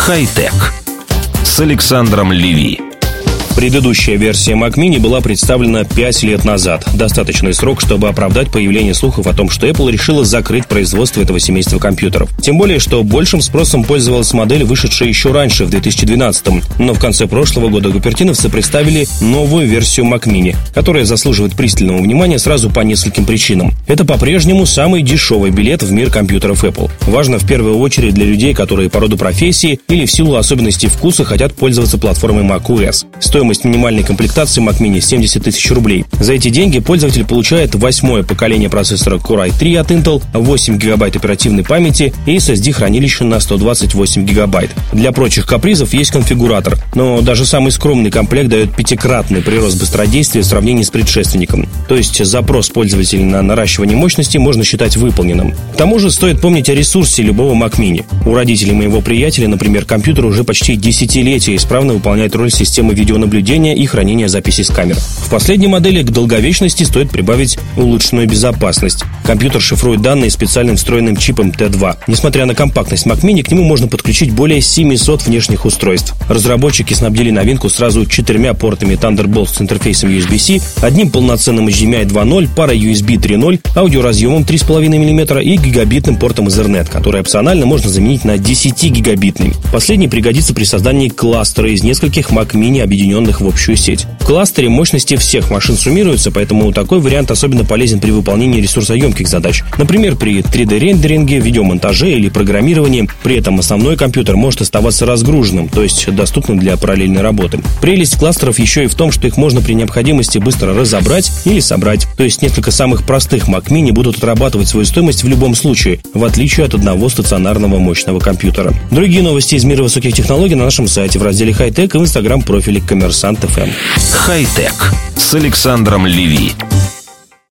Хай-тек с Александром Леви. Предыдущая версия Mac Mini была представлена 5 лет назад. Достаточный срок, чтобы оправдать появление слухов о том, что Apple решила закрыть производство этого семейства компьютеров. Тем более, что большим спросом пользовалась модель, вышедшая еще раньше, в 2012-м. Но в конце прошлого года купертиновцы представили новую версию Mac Mini, которая заслуживает пристального внимания сразу по нескольким причинам. Это по-прежнему самый дешевый билет в мир компьютеров Apple. Важно в первую очередь для людей, которые по роду профессии или в силу особенностей вкуса хотят пользоваться платформой macOS. Стоимость минимальной комплектации Mac Mini 70 тысяч рублей. За эти деньги пользователь получает 8-е поколение процессора Core i3 от Intel, 8 гигабайт оперативной памяти и SSD-хранилище на 128 гигабайт. Для прочих капризов есть конфигуратор, но даже самый скромный комплект дает 5-кратный прирост быстродействия в сравнении с предшественником. То есть запрос пользователя на наращивание мощности можно считать выполненным. К тому же стоит помнить о ресурсе любого Mac Mini. У родителей моего приятеля, например, компьютер уже почти десятилетия исправно выполняет роль системы видеонаблюдения и хранения записей с камер. В последней модели к долговечности стоит прибавить улучшенную безопасность. Компьютер шифрует данные специальным встроенным чипом T2. Несмотря на компактность Mac Mini, к нему можно подключить более 700 внешних устройств. Разработчики снабдили новинку сразу 4 портами Thunderbolt с интерфейсом USB-C, одним полноценным HDMI 2.0, парой USB 3.0, аудиоразъемом 3,5 мм и гигабитным портом Ethernet, который опционально можно заменить на 10-гигабитный. Последний пригодится при создании кластера из нескольких Mac Mini, объединенных в общую сеть. В кластере мощности всех машин суммируются, поэтому такой вариант особенно полезен при выполнении ресурсоемких задач. Например, при 3D-рендеринге, видеомонтаже или программировании. При этом основной компьютер может оставаться разгруженным, то есть доступным для параллельной работы. Прелесть кластеров еще и в том, что их можно при необходимости быстро разобрать или собрать. То есть несколько самых простых Mac Mini будут отрабатывать свою стоимость в любом случае, в отличие от одного стационарного мощного компьютера. Другие новости из мира высоких технологий на нашем сайте в разделе Хай-тек и в инстаграм-профиле Коммерсант ФМ. Хай-тек с Александром Леви.